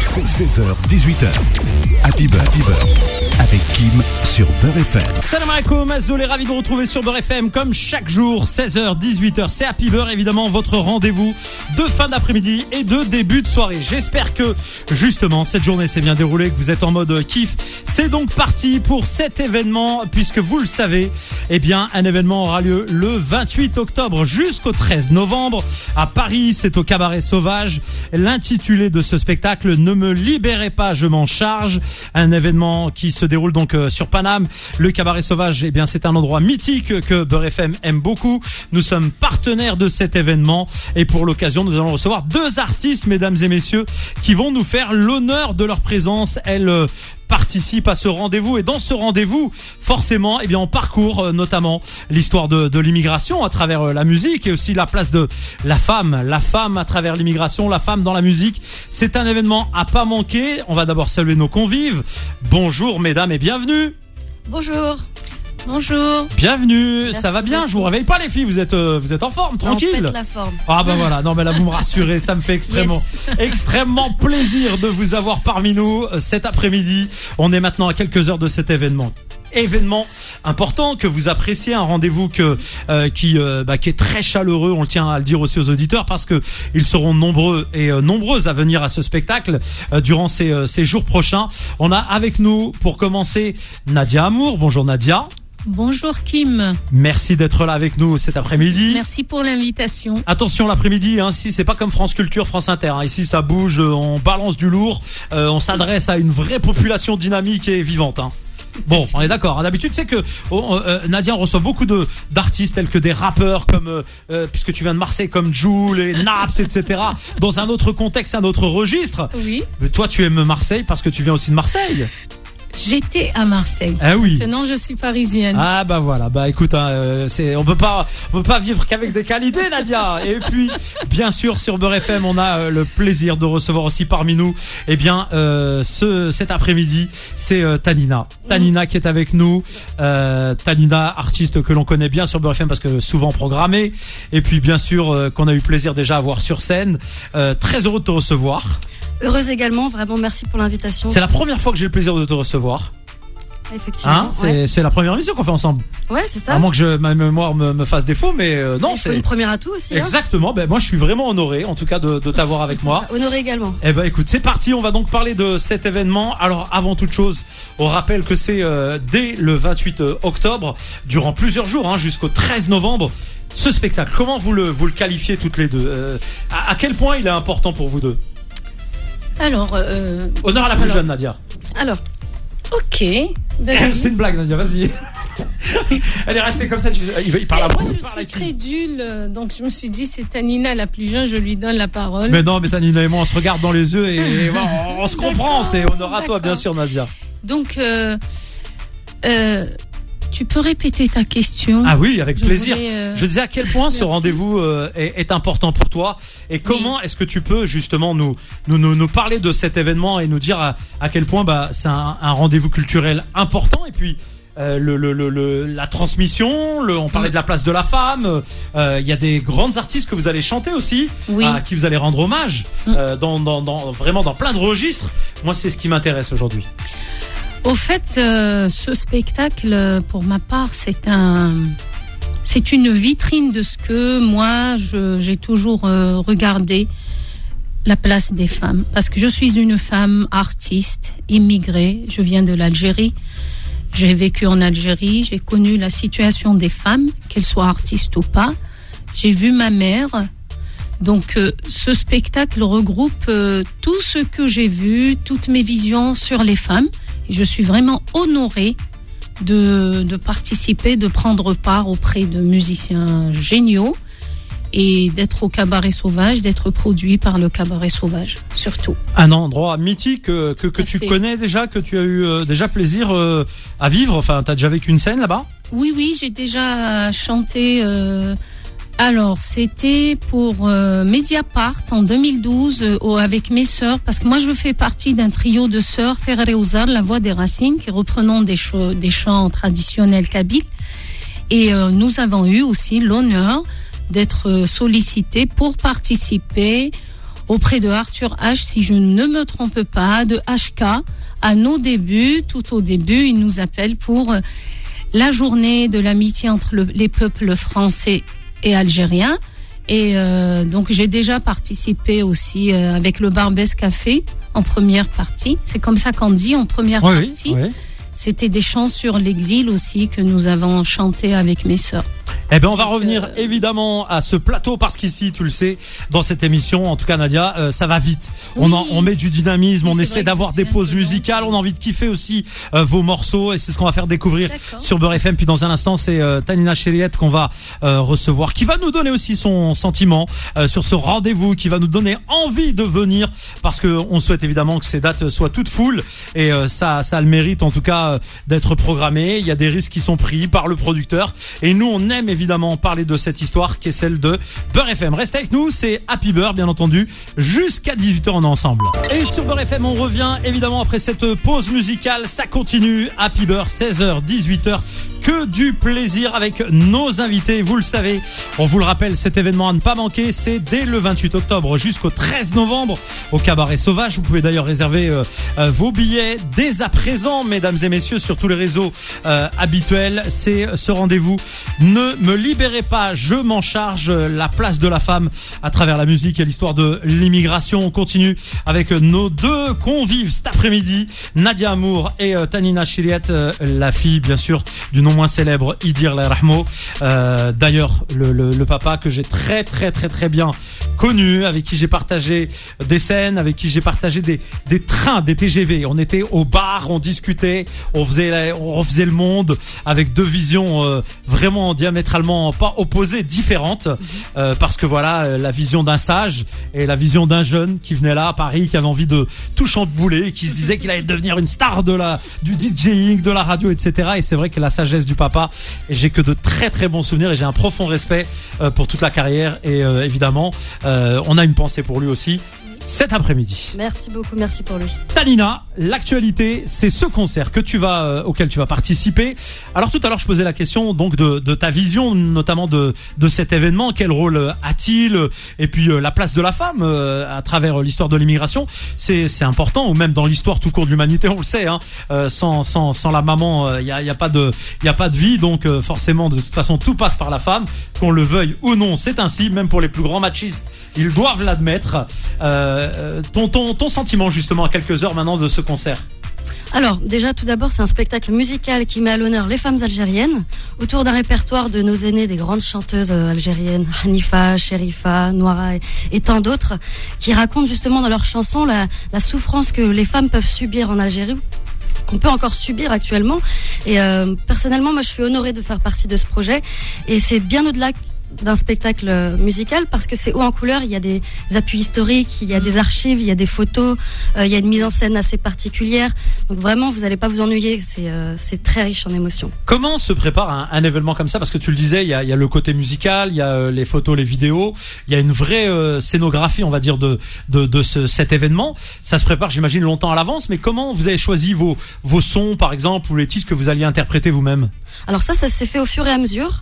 16h, 18h. Happy Beurre avec Kim sur Beurre FM. Salam alaikum, Azol est ravi de vous retrouver sur Beurre FM comme chaque jour, 16h, 18h. C'est Happy Beurre, évidemment, votre rendez-vous de fin d'après-midi et de début de soirée. J'espère que, justement, cette journée s'est bien déroulée, que vous êtes en mode kiff. C'est donc parti pour cet événement, puisque vous le savez, eh bien, un événement aura lieu le 28 octobre jusqu'au 13 novembre à Paris. C'est au Cabaret Sauvage. L'intitulé de ce spectacle, Ne me libérez pas, je m'en charge. Un événement qui se déroule donc sur Paname. Le Cabaret Sauvage, eh bien, c'est un endroit mythique que Beurre FM aime beaucoup. Nous sommes partenaires de cet événement et pour l'occasion, nous allons recevoir deux artistes, mesdames et messieurs, qui vont nous faire l'honneur de leur présence. Elles participe à ce rendez-vous et dans ce rendez-vous forcément on parcourt notamment l'histoire de l'immigration à travers la musique et aussi la place de la femme à travers l'immigration, la femme dans la musique. C'est un événement à pas manquer. On va d'abord saluer nos convives. Bonjour mesdames et bienvenue. Bonjour. Bonjour. Bienvenue. Merci ça va bien, beaucoup. je vous réveille pas les filles, vous êtes en forme, tranquille. On pète la forme. Ah bah voilà, non mais là vous me rassurez, ça me fait extrêmement plaisir de vous avoir parmi nous cet après-midi. On est maintenant à quelques heures de cet événement important que vous appréciez, un rendez-vous qui est très chaleureux. On tient à le dire aussi aux auditeurs parce que ils seront nombreux et nombreuses à venir à ce spectacle durant ces jours prochains. On a avec nous pour commencer Nadia Amour. Bonjour Nadia. Bonjour Kim. Merci d'être là avec nous cet après-midi. Merci pour l'invitation. Attention l'après-midi, si c'est pas comme France Culture, France Inter. Ici ça bouge, on balance du lourd, on s'adresse à une vraie population dynamique et vivante. Bon, on est d'accord. D'habitude, c'est que Nadia, on reçoit beaucoup d'artistes tels que des rappeurs comme, puisque tu viens de Marseille, comme Jul et Naps, etc. Dans un autre contexte, un autre registre. Oui. Mais toi, tu aimes Marseille parce que tu viens aussi de Marseille. J'étais à Marseille. Ah oui. Maintenant, je suis parisienne. Ah bah voilà, bah écoute, on peut pas vivre qu'avec des qualités, Nadia. Et puis, bien sûr, sur Beurre FM, on a le plaisir de recevoir aussi parmi nous, cet après-midi, c'est Tanina qui est avec nous. Tanina, artiste que l'on connaît bien sur Beurre FM parce que souvent programmée. Et puis, bien sûr, qu'on a eu plaisir déjà à voir sur scène. Très heureux de te recevoir. Heureuse également, vraiment merci pour l'invitation. C'est la première fois que j'ai le plaisir de te recevoir. Effectivement. C'est la première émission qu'on fait ensemble. Ouais, c'est ça. À moins que ma mémoire me fasse défaut, mais non, c'est une première atout aussi. Exactement. Moi, je suis vraiment honoré, en tout cas, de t'avoir avec moi. Honoré également. Écoute, c'est parti. On va donc parler de cet événement. Alors, avant toute chose, on rappelle que c'est dès le 28 octobre, durant plusieurs jours, jusqu'au 13 novembre. Ce spectacle, comment vous le qualifiez toutes les deux? À quel point il est important pour vous deux? Alors, honneur à la plus jeune, Nadia. Alors. Ok. C'est une blague, Nadia, vas-y. Elle est restée comme ça, il parle à moi, vous. je suis crédule, donc je me suis dit, c'est Tanina la plus jeune, je lui donne la parole. Mais non, mais Tanina et moi, on se regarde dans les yeux et on se comprend, c'est honneur à toi, bien sûr, Nadia. Donc, tu peux répéter ta question? Ah oui, avec plaisir. Je disais à quel point ce rendez-vous est important pour toi et comment est-ce que tu peux justement nous parler de cet événement et nous dire à quel point c'est un rendez-vous culturel important et puis la transmission, on parlait de la place de la femme, il y a des grandes artistes que vous allez chanter aussi, à qui vous allez rendre hommage vraiment dans plein de registres. Moi, c'est ce qui m'intéresse aujourd'hui. Au fait, ce spectacle, pour ma part, c'est une vitrine de ce que moi, j'ai toujours regardé, la place des femmes. Parce que je suis une femme artiste, immigrée, je viens de l'Algérie. J'ai vécu en Algérie, j'ai connu la situation des femmes, qu'elles soient artistes ou pas. J'ai vu ma mère. Donc, ce spectacle regroupe tout ce que j'ai vu, toutes mes visions sur les femmes. Et je suis vraiment honorée de participer, de prendre part auprès de musiciens géniaux et d'être au Cabaret Sauvage, d'être produit par le Cabaret Sauvage, surtout. Un endroit mythique que tu connais déjà, que tu as eu déjà plaisir à vivre. Enfin, tu as déjà vécu une scène là-bas? Oui, j'ai déjà chanté... Alors, c'était pour Mediapart en 2012 avec mes sœurs, parce que moi je fais partie d'un trio de sœurs, Ferré Ouzar, La Voix des Racines, qui reprenons des chants traditionnels kabyles. Et nous avons eu aussi l'honneur d'être sollicités pour participer auprès de Arthur H, si je ne me trompe pas, de HK, à nos débuts, tout au début, il nous appelle pour la journée de l'amitié entre les peuples français et algériens. Et donc j'ai déjà participé aussi avec le Barbès Café en première partie. C'est comme ça qu'on dit, en première partie. Oui. C'était des chants sur l'exil aussi que nous avons chanté avec mes sœurs. Eh ben, on va revenir évidemment à ce plateau parce qu'ici, tu le sais, dans cette émission, en tout cas Nadia, ça va vite. Oui. On met du dynamisme, on essaie d'avoir des pauses musicales, on a envie de kiffer aussi vos morceaux et c'est ce qu'on va faire découvrir sur Beurre FM. Puis dans un instant, c'est Tanina Chériette qu'on va recevoir, qui va nous donner aussi son sentiment sur ce rendez-vous, qui va nous donner envie de venir parce que on souhaite évidemment que ces dates soient toutes full et ça a le mérite en tout cas d'être programmé. Il y a des risques qui sont pris par le producteur et nous on aime évidemment parler de cette histoire qui est celle de Beurre FM. Restez avec nous, c'est Happy Beurre bien entendu, jusqu'à 18h on est ensemble. Et sur Beurre FM on revient évidemment après cette pause musicale, ça continue, Happy Beurre 16h, 18h, que du plaisir avec nos invités, vous le savez, on vous le rappelle, cet événement à ne pas manquer, c'est dès le 28 octobre jusqu'au 13 novembre au Cabaret Sauvage. Vous pouvez d'ailleurs réserver vos billets dès à présent, mesdames et messieurs, sur tous les réseaux habituels. C'est ce rendez-vous. Ne me libérez pas, je m'en charge, la place de la femme à travers la musique et l'histoire de l'immigration. On continue avec nos deux convives cet après-midi, Nadia Amour et Tanina Chériette, la fille bien sûr du nom moins célèbre Idir Lerahmo. D'ailleurs le papa que j'ai très bien connu, avec qui j'ai partagé des scènes, avec qui j'ai partagé des trains, des TGV. On était au bar, on discutait, on refaisait le monde avec deux visions vraiment diamétralement pas opposées, différentes, parce que voilà, la vision d'un sage et la vision d'un jeune qui venait là à Paris, qui avait envie de tout chambouler et qui se disait qu'il allait devenir une star du DJing, de la radio, etc. Et c'est vrai que la sagesse du papa, et j'ai que de très bons souvenirs et j'ai un profond respect pour toute la carrière et évidemment on a une pensée pour lui aussi cet après-midi. Merci beaucoup, merci pour lui. Tanina, l'actualité, c'est ce concert que auquel tu vas participer. Alors tout à l'heure, je posais la question donc de ta vision, notamment de cet événement. Quel rôle a-t-il? Et puis la place de la femme à travers l'histoire de l'immigration, c'est important, ou même dans l'histoire tout court de l'humanité, on le sait. Hein, sans la maman, il y a pas de vie. Donc forcément, de toute façon, tout passe par la femme, qu'on le veuille ou non. C'est ainsi, même pour les plus grands machistes, ils doivent l'admettre. Ton sentiment justement à quelques heures maintenant de ce concert? Alors déjà tout d'abord c'est un spectacle musical qui met à l'honneur les femmes algériennes autour d'un répertoire de nos aînées, des grandes chanteuses algériennes, Hanifa, Sherifa, Noira et tant d'autres, qui racontent justement dans leurs chansons la souffrance que les femmes peuvent subir en Algérie, qu'on peut encore subir actuellement. Et personnellement moi je suis honorée de faire partie de ce projet et c'est bien au-delà d'un spectacle musical parce que c'est haut en couleur, il y a des appuis historiques, il y a des archives, il y a des photos, il y a une mise en scène assez particulière. Donc vraiment, vous n'allez pas vous ennuyer, c'est très riche en émotions. Comment se prépare un événement comme ça? Parce que tu le disais, il y a le côté musical, il y a les photos, les vidéos, il y a une vraie scénographie, on va dire, de cet événement. Ça se prépare, j'imagine, longtemps à l'avance, mais comment vous avez choisi vos sons, par exemple, ou les titres que vous alliez interpréter vous-même? Alors ça s'est fait au fur et à mesure.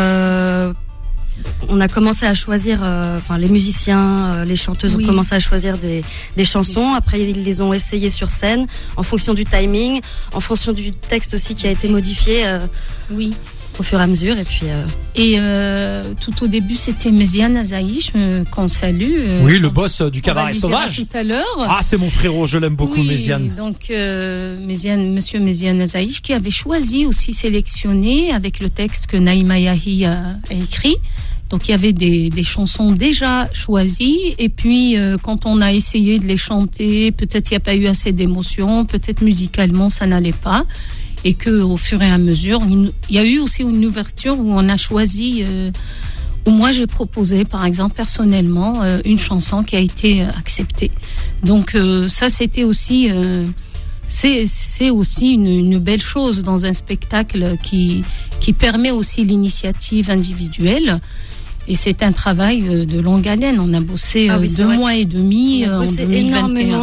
On a commencé à choisir, les musiciens, les chanteuses ont commencé à choisir des chansons. Après, ils les ont essayées sur scène en fonction du timing, en fonction du texte aussi qui a été modifié. Au fur et à mesure. Et puis. Tout au début, c'était Méziane Azaïch qu'on salue. Oui, le boss du Cabaret Sauvage. Tout à l'heure. Ah, c'est mon frérot, je l'aime beaucoup, Méziane. Donc, Monsieur Méziane Azaïch qui avait choisi aussi sélectionné avec le texte que Naïma Yahi a écrit. Donc il y avait des chansons déjà choisies et puis quand on a essayé de les chanter, peut-être il n'y a pas eu assez d'émotion, peut-être musicalement ça n'allait pas et que au fur et à mesure, il y a eu aussi une ouverture où on a choisi, où moi j'ai proposé par exemple personnellement une chanson qui a été acceptée. Donc ça c'était aussi c'est aussi une belle chose dans un spectacle qui permet aussi l'initiative individuelle. Et c'est un travail de longue haleine. On a bossé 2 mois et demi en 2021. Énormément.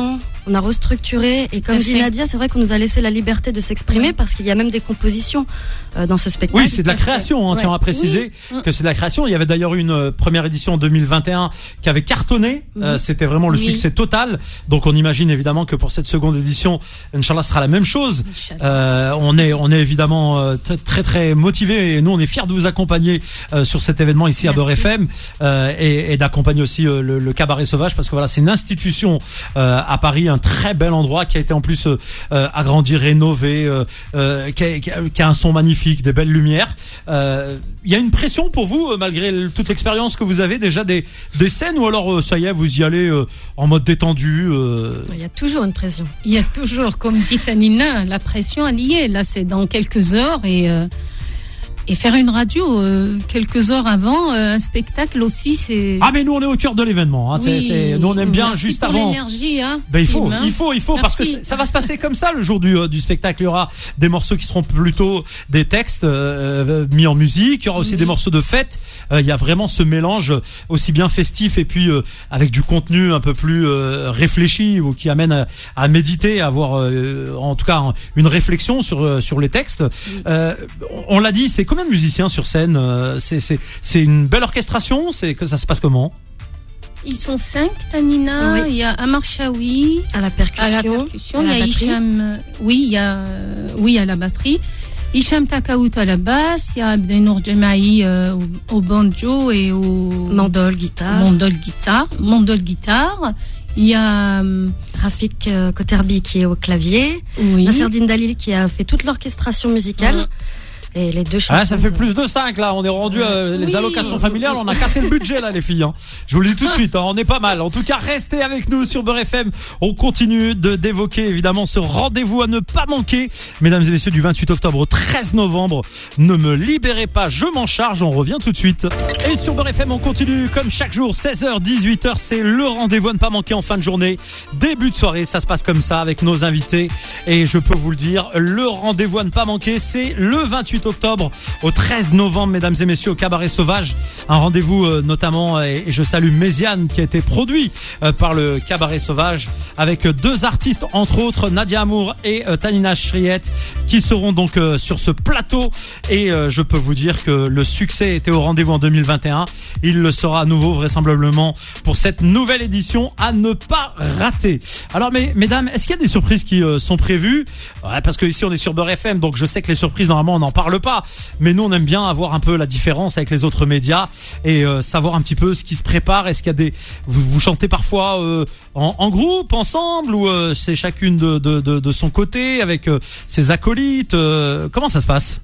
on a restructuré. Et comme dit Nadia, c'est vrai qu'on nous a laissé la liberté de s'exprimer parce qu'il y a même des compositions dans ce spectacle. Oui, c'est de la création, hein, tiens à préciser que c'est de la création. Il y avait d'ailleurs une première édition en 2021 qui avait cartonné. C'était vraiment le succès total. Donc on imagine évidemment que pour cette seconde édition, Inch'Allah, ce sera la même chose. On est évidemment très très motivés et nous on est fiers de vous accompagner sur cet événement ici à Beurre FM et d'accompagner aussi le Cabaret Sauvage parce que voilà, c'est une institution à Paris, un très bel endroit qui a été en plus agrandi, rénové, qui a un son magnifique, des belles lumières. Il y a une pression pour vous malgré toute l'expérience que vous avez déjà des scènes ou alors ça y est, vous y allez en mode détendu. Il y a toujours une pression. Il y a toujours, comme dit Tanina, la pression elle y est. Là, c'est dans quelques heures et faire une radio quelques heures avant un spectacle aussi, c'est. Ah mais nous on est au cœur de l'événement. Hein. Nous on aime bien merci juste pour avant. L'énergie, hein. Ben il faut Merci. parce que ça va se passer comme ça le jour du spectacle. Il y aura des morceaux qui seront plutôt des textes mis en musique. Il y aura aussi des morceaux de fête. Il y a vraiment ce mélange aussi bien festif et puis avec du contenu un peu plus réfléchi ou qui amène à méditer, à avoir en tout cas une réflexion sur les textes. On l'a dit, c'est combien de musiciens sur scène? C'est une belle orchestration. C'est que ça se passe comment? Ils sont 5, Tanina. Il y a Amar Chaoui à la percussion. Il y a Hicham. Il y a la batterie. Hicham Takaout à la basse. Il y a Abdenour Jemaï au banjo et au mandol guitare. Il y a Rafik Koterbi qui est au clavier. Nasserdine Dalil qui a fait toute l'orchestration musicale. Et les deux chanteuses. Ah, ça fait plus de 5 là, on est rendu les allocations familiales, on a cassé le budget là les filles. Hein. Je vous le dis tout de suite, hein, on est pas mal. En tout cas, restez avec nous sur Beurre FM. On continue d'évoquer évidemment ce rendez-vous à ne pas manquer. Mesdames et messieurs, du 28 octobre au 13 novembre. Ne me libérez pas, je m'en charge, on revient tout de suite. Et sur Beurre FM, on continue comme chaque jour, 16h, 18h, c'est le rendez-vous à ne pas manquer en fin de journée. Début de soirée, ça se passe comme ça avec nos invités. Et je peux vous le dire, le rendez-vous à ne pas manquer, c'est le 28 octobre au 13 novembre, mesdames et messieurs, au Cabaret Sauvage. Un rendez-vous notamment, et je salue Méziane qui a été produit par le Cabaret Sauvage avec deux artistes, entre autres Nadia Amour et Tanina Shriet, qui seront donc sur ce plateau. Et je peux vous dire que le succès était au rendez-vous en 2021. Il le sera à nouveau vraisemblablement pour cette nouvelle édition à ne pas rater. Alors mesdames, est-ce qu'il y a des surprises qui sont prévues? Parce que ici on est sur Beurre FM, donc je sais que les surprises normalement on n'en parle pas, mais nous on aime bien avoir un peu la différence avec les autres médias et savoir un petit peu ce qui se prépare. Est-ce qu'il y a vous chantez parfois en groupe, ensemble, ou c'est chacune de son côté avec ses acolytes? Comment ça se passe?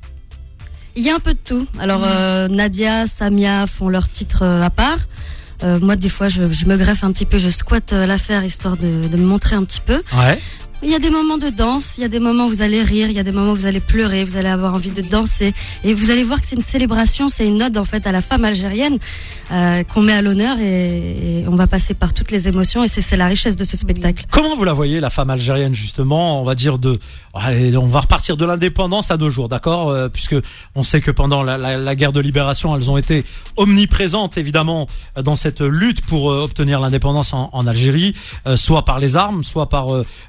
Il y a un peu de tout. Alors Nadia, Samia font leurs titres à part. Moi des fois je me greffe un petit peu, je squatte l'affaire histoire de me montrer un petit peu. Ouais. Il y a des moments de danse, il y a des moments où vous allez rire, il y a des moments où vous allez pleurer, vous allez avoir envie de danser. Et vous allez voir que c'est une célébration, c'est une ode en fait à la femme algérienne qu'on met à l'honneur et on va passer par toutes les émotions et c'est la richesse de ce spectacle. Comment vous la voyez, la femme algérienne, justement? On va dire on va repartir de l'indépendance à nos jours, d'accord? Puisque on sait que pendant la guerre de libération, elles ont été omniprésentes, évidemment, dans cette lutte pour obtenir l'indépendance en Algérie, soit par les armes, soit par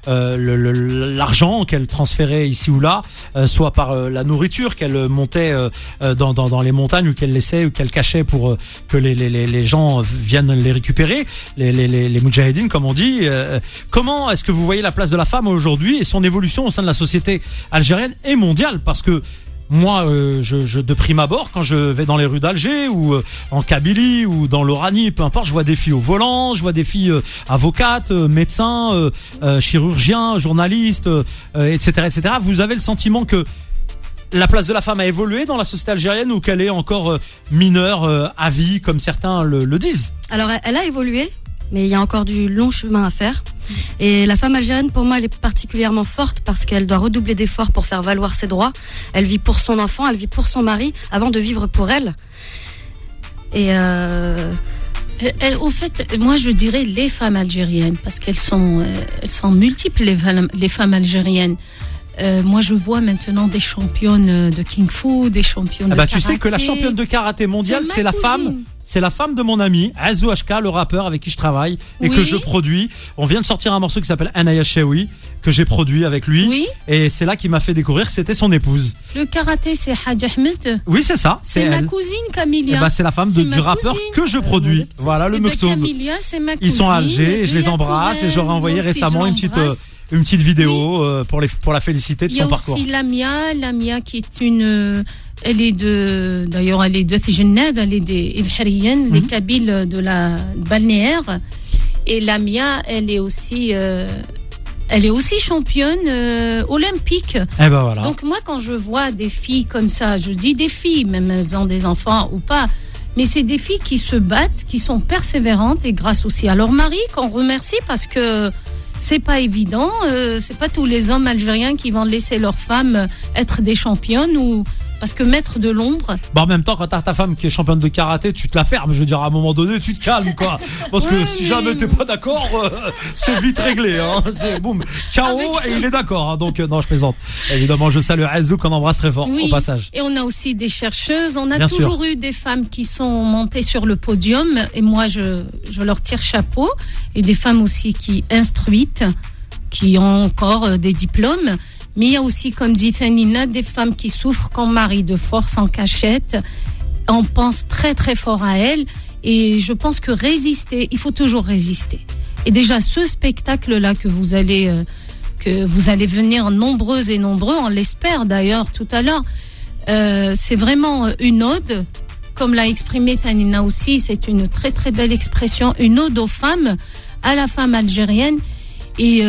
l'argent qu'elle transférait ici ou là, soit par la nourriture qu'elle montait dans les montagnes ou qu'elle laissait ou qu'elle cachait pour que les gens viennent les récupérer, les moudjahidines comme on dit. Comment est-ce que vous voyez la place de la femme aujourd'hui et son évolution au sein de la société algérienne et mondiale? Parce que moi, de prime abord, quand je vais dans les rues d'Alger ou en Kabylie ou dans l'Oranie, peu importe, je vois des filles au volant, je vois des filles avocates, médecins, chirurgiens, journalistes, etc., etc. Vous avez le sentiment que la place de la femme a évolué dans la société algérienne ou qu'elle est encore mineure à vie, comme certains le disent? Alors, elle a évolué, mais il y a encore du long chemin à faire. Et la femme algérienne, pour moi, elle est particulièrement forte parce qu'elle doit redoubler d'efforts pour faire valoir ses droits. Elle vit pour son enfant, elle vit pour son mari, avant de vivre pour elle. Et au fait, moi je dirais les femmes algériennes, parce qu'elles sont multiples, les femmes algériennes. Moi je vois maintenant des championnes de Kung Fu, des championnes de karaté. Tu sais que la championne de karaté mondiale, c'est la femme c'est la femme de mon ami Azou HK, le rappeur avec qui je travaille et Oui. que je produis. On vient de sortir un morceau qui s'appelle Anaya Shewi que j'ai produit avec lui. Oui. Et c'est là qu'il m'a fait découvrir que c'était son épouse. Le karaté, c'est Hadj Ahmed. Oui, c'est ça. C'est ma elle. cousine Eh Camilia. ben, c'est la femme C'est du ma rappeur cousine. que je produis. Voilà, le Eh ben, Mektoub. Camilia, c'est ma cousine. Ils sont à Alger et je les embrasse et j'aurais envoyé récemment une petite vidéo pour la féliciter de Il y a son parcours. aussi Lamia qui est une, elle est de Tejennad, elle est des Ibhariyennes, les Kabyles de la balnéaire. Et Lamia, elle est aussi championne olympique. Eh ben voilà. Donc moi, quand je vois des filles comme ça, je dis des filles, même elles ont des enfants ou pas, mais c'est des filles qui se battent, qui sont persévérantes et grâce aussi à leur mari qu'on remercie parce que c'est pas évident, c'est pas tous les hommes algériens qui vont laisser leurs femmes être des championnes ou parce que mettre de l'ombre. Bah en même temps, quand t'as ta femme qui est championne de karaté, tu te la fermes. Je veux dire, à un moment donné, tu te calmes, quoi. Parce que si jamais t'es pas d'accord, c'est vite réglé, hein. C'est boum, KO et il est d'accord, hein. Donc, non, je plaisante. Évidemment, je salue Azou qu'on embrasse très fort, au passage. Et on a aussi des chercheuses. On a Bien toujours sûr. eu des femmes qui sont montées sur le podium. Et moi, je leur tire chapeau. Et des femmes aussi qui instruites, qui ont encore des diplômes. Mais il y a aussi, comme dit Thanina, des femmes qui souffrent quand mari de force en cachette. On pense très très fort à elles. Et je pense que résister, il faut toujours résister. Et déjà, ce spectacle-là que vous allez venir nombreuses et nombreux, on l'espère d'ailleurs tout à l'heure, c'est vraiment une ode. Comme l'a exprimé Thanina aussi, c'est une très très belle expression, une ode aux femmes, à la femme algérienne. Et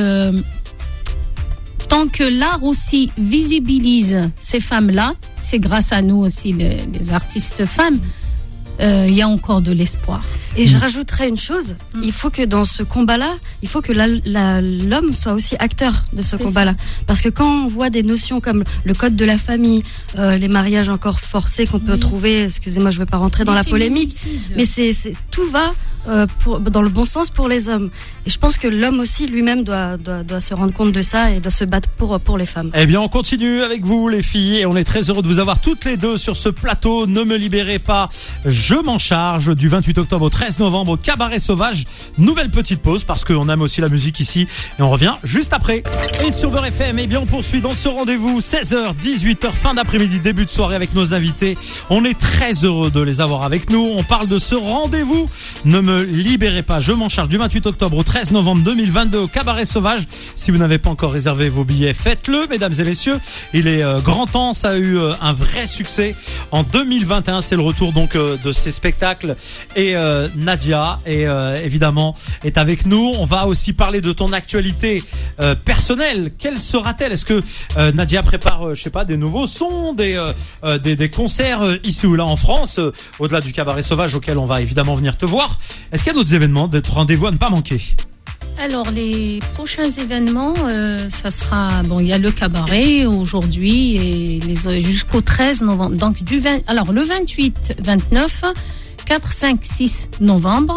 tant que l'art aussi visibilise ces femmes-là, c'est grâce à nous aussi, les artistes femmes, il y a encore de l'espoir. Et je rajouterais une chose, il faut que dans ce combat-là, il faut que l'homme soit aussi acteur de ce combat-là. Parce que quand on voit des notions comme le code de la famille, les mariages encore forcés qu'on peut trouver, excusez-moi, je ne veux pas rentrer dans la polémique, mais tout va dans le bon sens pour les hommes. Et je pense que l'homme aussi lui-même doit se rendre compte de ça et doit se battre pour les femmes. Eh bien, on continue avec vous, les filles, et on est très heureux de vous avoir toutes les deux sur ce plateau. Ne me libérez pas, je m'en charge, du 28 octobre au 13 novembre au Cabaret Sauvage. Nouvelle petite pause parce qu'on aime aussi la musique ici et on revient juste après. Et sur Beurre FM, eh bien, on poursuit dans ce rendez-vous 16h, 18h, fin d'après-midi, début de soirée avec nos invités. On est très heureux de les avoir avec nous. On parle de ce rendez-vous. Ne me libérez pas, je m'en charge, du 28 octobre au 13 novembre 2022 au Cabaret Sauvage. Si vous n'avez pas encore réservé vos billets, faites-le, mesdames et messieurs. Il est grand temps, ça a eu un vrai succès en 2021. C'est le retour donc de ces spectacles et Nadia évidemment est avec nous. On va aussi parler de ton actualité personnelle. Quelle sera-t-elle? Est-ce que Nadia prépare, je sais pas, des nouveaux sons, des concerts ici ou là en France, au-delà du Cabaret Sauvage auquel on va évidemment venir te voir? Est-ce qu'il y a d'autres événements, d'autres rendez-vous à ne pas manquer? Alors les prochains événements, ça sera il y a le cabaret aujourd'hui et jusqu'au 13 novembre. Donc le 28, 29, 4, 5, 6 novembre,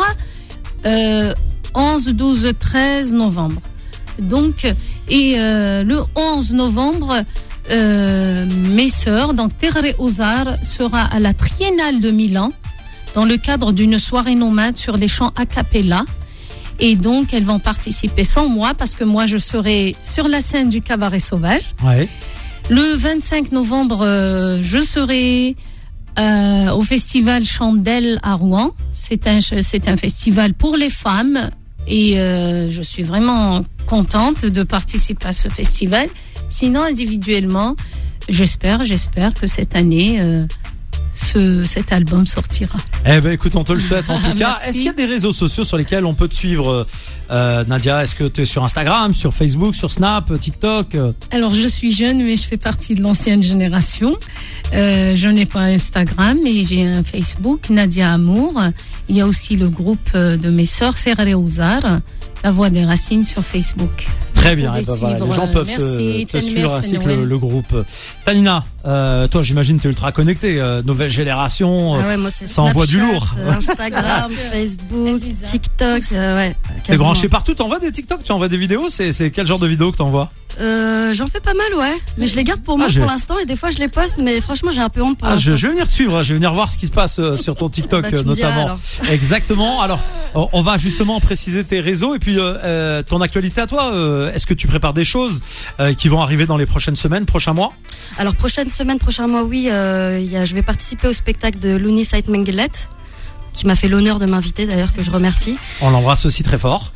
11, 12, 13 novembre. Donc le 11 novembre, mes sœurs, donc Terre Ozar sera à la Triennale de Milan dans le cadre d'une soirée nomade sur les chants a cappella. Et donc, elles vont participer sans moi parce que moi, je serai sur la scène du Cabaret Sauvage. Ouais. Le 25 novembre, je serai au festival Chandelle à Rouen. C'est un festival pour les femmes et je suis vraiment contente de participer à ce festival. Sinon, individuellement, j'espère que cette année... cet album sortira. Eh ben écoute, on te le souhaite en tout cas. Merci. Est-ce qu'il y a des réseaux sociaux sur lesquels on peut te suivre, Nadia? Est-ce que tu es sur Instagram, sur Facebook, sur Snap, TikTok? Alors je suis jeune mais je fais partie de l'ancienne génération. Je n'ai pas Instagram mais j'ai un Facebook, Nadia Amour. Il y a aussi le groupe de mes sœurs Ferré Ouzar, La Voix des Racines sur Facebook. Très bien, voilà, les gens peuvent te suivre ainsi que le groupe. Tanina, Toi, j'imagine, t'es ultra connecté. Nouvelle génération, Ah ouais, moi, c'est ça envoie du Snapchat, lourd. Instagram, Facebook, Elisa. TikTok, ouais. T'es quasiment. branché partout. T'envoies des TikTok, tu envoies des vidéos. C'est quel genre de vidéos que t'envoies? J'en fais pas mal, ouais. Mais je les garde pour moi j'ai- pour l'instant et des fois je les poste, mais franchement j'ai un peu honte pour Ah, je l'instant. vais venir te suivre. Je vais venir voir ce qui se passe sur ton TikTok, Bah, tu me diras, notamment. alors. Exactement. Alors, on va justement préciser tes réseaux et puis ton actualité à toi. Est-ce que tu prépares des choses qui vont arriver dans les prochaines semaines, prochains mois? Alors prochaine semaine, prochain mois, oui, je vais participer au spectacle de Looney Saïd Mengelet, qui m'a fait l'honneur de m'inviter d'ailleurs, que je remercie. On l'embrasse aussi très fort.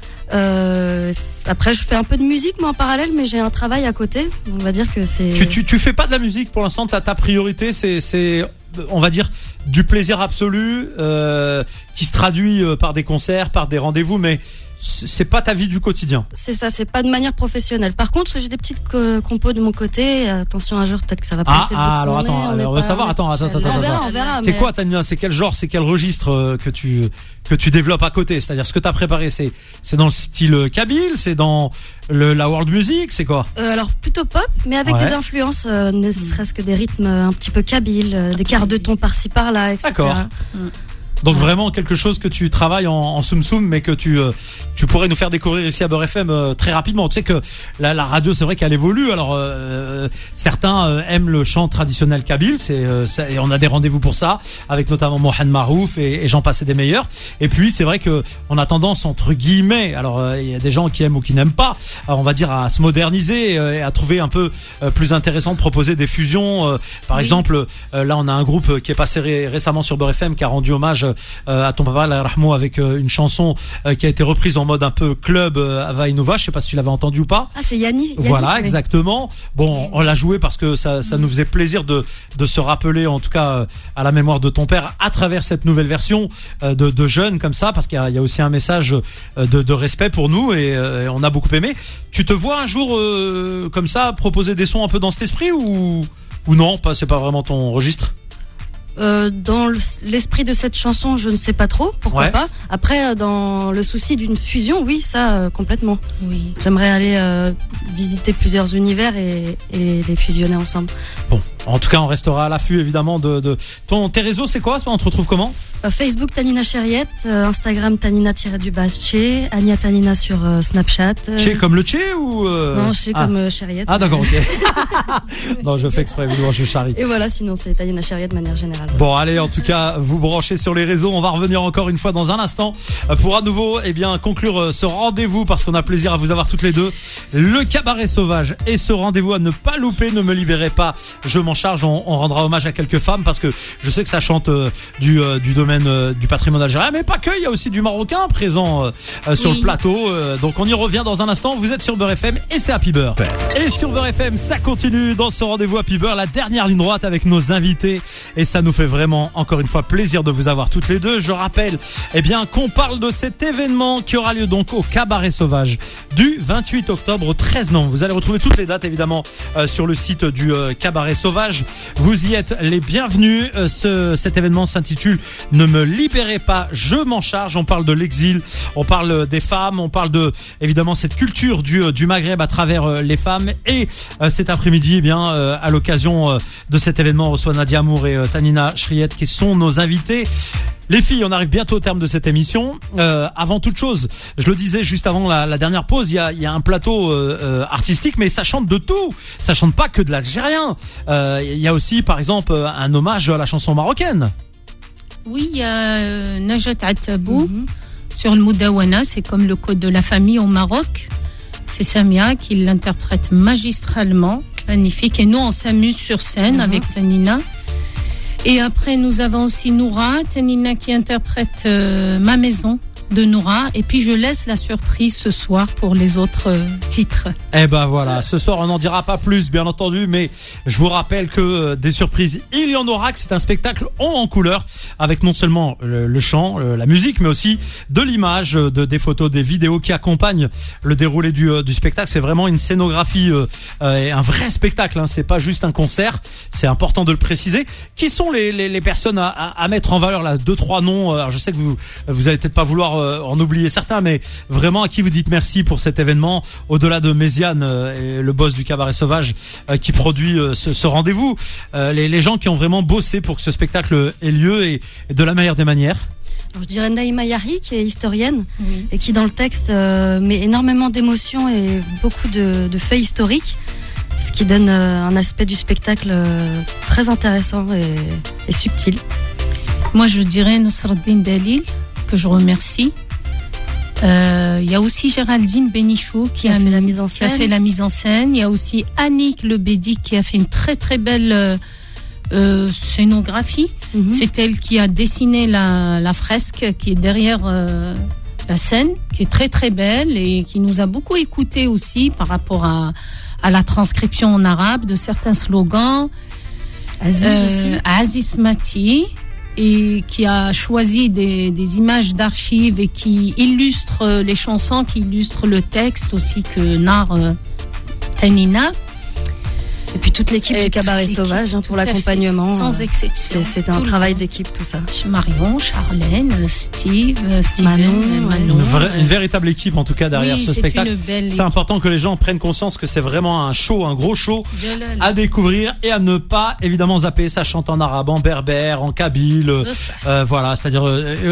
Après je fais un peu de musique moi en parallèle, mais j'ai un travail à côté. On va dire que c'est... Tu fais pas de la musique pour l'instant. Ta priorité, c'est on va dire du plaisir absolu qui se traduit par des concerts, par des rendez-vous, mais c'est pas ta vie du quotidien. C'est ça, c'est pas de manière professionnelle. Par contre, j'ai des petites compos de mon côté. Attention, un jour, peut-être que ça va Ah, péter le bout de son alors nez, attends, est on veut pas- savoir. on est Attends. On verra. C'est mais- quoi, Tania? C'est quel genre, c'est quel registre que tu développes à côté? C'est-à-dire ce que t'as préparé, c'est dans le style kabyle, c'est dans la world music, c'est quoi? Alors plutôt pop, mais avec Ouais. des influences, ne serait-ce que des rythmes un petit peu kabyles, des quarts de ton par-ci par-là, etc. D'accord. Donc vraiment quelque chose que tu travailles en soum-soum, mais que tu pourrais nous faire découvrir ici à Beurre FM très rapidement. Tu sais que la radio, c'est vrai qu'elle évolue. Alors certains aiment le chant traditionnel kabyle, et on a des rendez-vous pour ça, avec notamment Mohamed Marouf et j'en passe des meilleurs. Et puis c'est vrai que on a tendance, entre guillemets, alors il y a des gens qui aiment ou qui n'aiment pas, on va dire à se moderniser et à trouver un peu plus intéressant de proposer des fusions. Par Oui. exemple, là on a un groupe qui est passé récemment sur Beurre FM qui a rendu hommage à ton papa, Allah Rahmou, avec une chanson qui a été reprise en mode un peu club à Vainova. Je sais pas si tu l'avais entendu ou pas. Ah, c'est Yanni. Voilà, oui. exactement. Bon, on l'a joué parce que ça nous faisait plaisir de se rappeler, en tout cas, à la mémoire de ton père, à travers cette nouvelle version de jeunes comme ça, parce qu'il y a aussi un message de respect pour nous et on a beaucoup aimé. Tu te vois un jour comme ça proposer des sons un peu dans cet esprit ou non, pas, c'est pas vraiment ton registre? Dans l'esprit de cette chanson, je ne sais pas trop, pourquoi Ouais. pas. Après, dans le souci d'une fusion, oui, ça, complètement. Oui. J'aimerais aller visiter plusieurs univers et les fusionner ensemble. Bon, en tout cas, on restera à l'affût évidemment de tes réseaux. C'est quoi? On te retrouve comment? Facebook Tanina Chériette, Instagram Tanina-Che, Ania Tanina sur Snapchat. Che comme le Che ou Non, Che ah. comme Chériette. Ah d'accord, ok. Non, je fais exprès, évidemment, je charrie. Et voilà, sinon c'est Tanina Chériette de manière générale. Bon, allez, en tout cas, vous branchez sur les réseaux. On va revenir encore une fois dans un instant pour à nouveau, conclure ce rendez-vous parce qu'on a plaisir à vous avoir toutes les deux. Le cabaret sauvage et ce rendez-vous à ne pas louper. Ne me libérez pas, je m'en charge. On rendra hommage à quelques femmes parce que je sais que ça chante du domaine du patrimoine algérien, mais pas que. Il y a aussi du marocain présent sur Oui. le plateau. Donc on y revient dans un instant. Vous êtes sur Beurre FM et c'est Happy Beurre. Et sur Beurre FM, ça continue dans ce rendez-vous Happy Beurre, la dernière ligne droite avec nos invités. Et ça nous fait vraiment, encore une fois, plaisir de vous avoir toutes les deux. Je rappelle, qu'on parle de cet événement qui aura lieu donc au Cabaret Sauvage du 28 octobre au 13 novembre. Vous allez retrouver toutes les dates, évidemment, sur le site du Cabaret Sauvage. Vous y êtes les bienvenus. Cet événement s'intitule Ne me libérez pas, je m'en charge. On parle de l'exil, on parle des femmes, on parle de, évidemment, cette culture du Maghreb à travers les femmes. Et cet après-midi, à l'occasion de cet événement, on reçoit Nadia Amour et Tanina Chériette qui sont nos invités. Les filles, on arrive bientôt au terme de cette émission. Avant toute chose, je le disais juste avant la dernière pause, il y a un plateau artistique, mais ça chante de tout. Ça chante pas que de l'algérien. Il y a aussi, par exemple, un hommage à la chanson marocaine. Oui, il y a Najat Attabou sur le Moudawana, c'est comme le code de la famille au Maroc. C'est Samia qui l'interprète magistralement, magnifique. Et nous, on s'amuse sur scène avec Tanina. Et après, nous avons aussi Noura, Tanina qui interprète Ma Maison de Noura. Et puis, je laisse la surprise ce soir pour les autres titres. Eh ben voilà, ce soir on n'en dira pas plus bien entendu, mais je vous rappelle que des surprises il y en aura, que c'est un spectacle en couleur avec non seulement le chant, la musique, mais aussi de l'image, des photos, des vidéos qui accompagnent le déroulé du spectacle. C'est vraiment une scénographie et un vrai spectacle, hein. C'est pas juste un concert, c'est important de le préciser. Qui sont les personnes à mettre en valeur là, 2-3 noms? Alors je sais que vous allez peut-être pas vouloir en oublier certains, mais vraiment à qui vous dites merci pour cet événement, au-delà de Méziane et le boss du Cabaret Sauvage qui produit ce rendez-vous, les gens qui ont vraiment bossé pour que ce spectacle ait lieu et de la meilleure des manières. Alors, je dirais Naïma Yahi, qui est historienne, et qui dans le texte met énormément d'émotions et beaucoup de faits historiques, ce qui donne un aspect du spectacle très intéressant et subtil. Moi, je dirais Nasreddine Dalil, que je remercie. Il y a aussi Géraldine Bénichou qui a fait la mise en scène. Il y a aussi Annick Lebedi qui a fait une très très belle scénographie. C'est elle qui a dessiné la fresque qui est derrière la scène, qui est très très belle et qui nous a beaucoup écouté aussi par rapport à la transcription en arabe de certains slogans. Aziz Mati, et qui a choisi des images d'archives et qui illustre les chansons, qui illustre le texte aussi, que Nar Tanina. Et puis toute l'équipe du Cabaret Sauvage pour l'accompagnement. Sans exception. C'est un travail d'équipe, tout ça. Marion, Charlène, Steven, Manon. Une véritable équipe en tout cas derrière ce spectacle. C'est important que les gens prennent conscience que c'est vraiment un show, un gros show à découvrir et à ne pas évidemment zapper. Ça chante en arabe, en berbère, en kabyle. Voilà, c'est-à-dire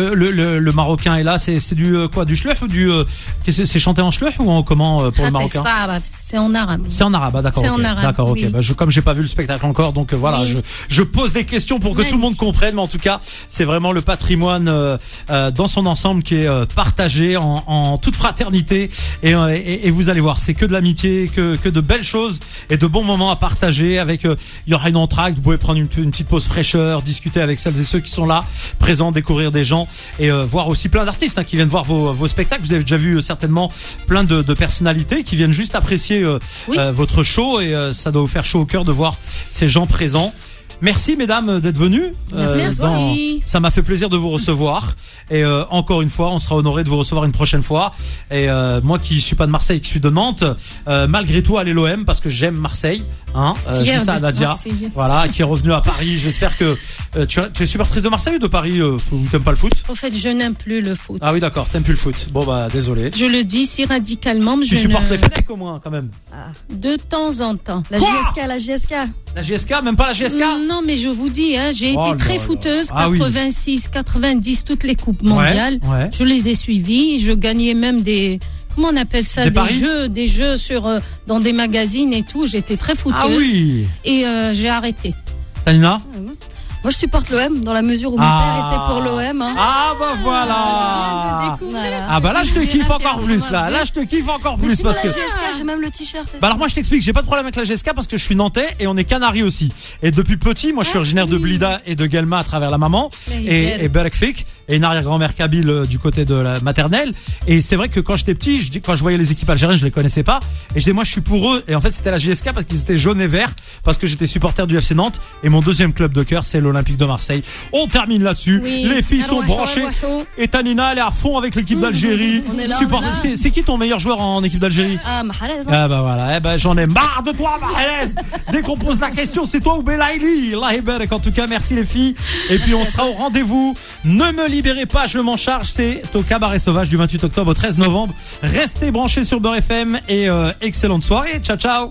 le marocain est là. C'est du quoi, du shlouf ou du c'est chanté en shlouf ou en comment pour le marocain? C'est en arabe. C'est en arabe, d'accord. C'est en arabe. D'accord, ok. Bah, comme j'ai pas vu le spectacle encore, donc voilà, je pose des questions pour que tout le monde comprenne, mais en tout cas, c'est vraiment le patrimoine dans son ensemble qui est partagé en toute fraternité et vous allez voir, c'est que de l'amitié, que de belles choses et de bons moments à partager. Avec il y aura une entracte, vous pouvez prendre une petite pause fraîcheur, discuter avec celles et ceux qui sont là présents, découvrir des gens et voir aussi plein d'artistes qui viennent voir vos spectacles. Vous avez déjà vu certainement plein de personnalités qui viennent juste apprécier votre show et ça doit vous faire chaud au cœur de voir ces gens présents. Merci mesdames d'être venues. Merci. Ça m'a fait plaisir de vous recevoir et encore une fois, on sera honoré de vous recevoir une prochaine fois. Et moi qui suis pas de Marseille, qui suis de Nantes, malgré tout allez l'OM parce que j'aime Marseille. Je dis ça à Nadia, voilà, qui est revenue à Paris. J'espère que tu es supportrice de Marseille ou de Paris ou t'aimes pas le foot? En fait, je n'aime plus le foot. Ah oui, d'accord, t'aimes plus le foot. Bon bah désolé. Je le dis si radicalement, mais tu supportes les Fenech au moins quand même. De temps en temps. La GSK. La GSK, même pas la GSK? Non, mais je vous dis, j'ai été très fouteuse, 86, 90, toutes les coupes mondiales. Ouais. Je les ai suivies. Je gagnais même des, comment on appelle ça, des jeux sur dans des magazines et tout. J'étais très fouteuse. Ah oui. Et j'ai arrêté. Tanina? Moi, je supporte l'OM dans la mesure où mon père était pour l'OM. Ah bah voilà. Ah bah là je te kiffe encore plus là. Là je te kiffe encore plus parce que. La GSK, j'ai même le t-shirt. Bah alors moi je t'explique, j'ai pas de problème avec la GSK parce que je suis nantais et on est Canaries aussi. Et depuis petit, moi je suis originaire de Blida et de Guelma à travers la maman et Berekfik et une arrière-grand-mère kabyle du côté de la maternelle. Et c'est vrai que quand j'étais petit, quand je voyais les équipes algériennes, je les connaissais pas et je disais moi je suis pour eux. Et en fait c'était la GSK parce qu'ils étaient jaunes et verts parce que j'étais supporter du FC Nantes et mon deuxième club de cœur c'est l'Olympique de Marseille. On termine là-dessus. Les filles sont branchées et Tanina elle est à fond avec l'équipe d'Algérie. C'est qui ton meilleur joueur en équipe d'Algérie? Mahrez. Ah bah voilà, j'en ai marre de toi Mahrez. Dès qu'on pose la question, c'est toi ou Belaïli. Allah ibarak. En tout cas, merci les filles. Et puis on sera au rendez-vous. Ne me libérez pas, je m'en charge. C'est au Cabaret Sauvage du 28 octobre au 13 novembre. Restez branchés sur Beurre FM et excellente soirée. Ciao ciao.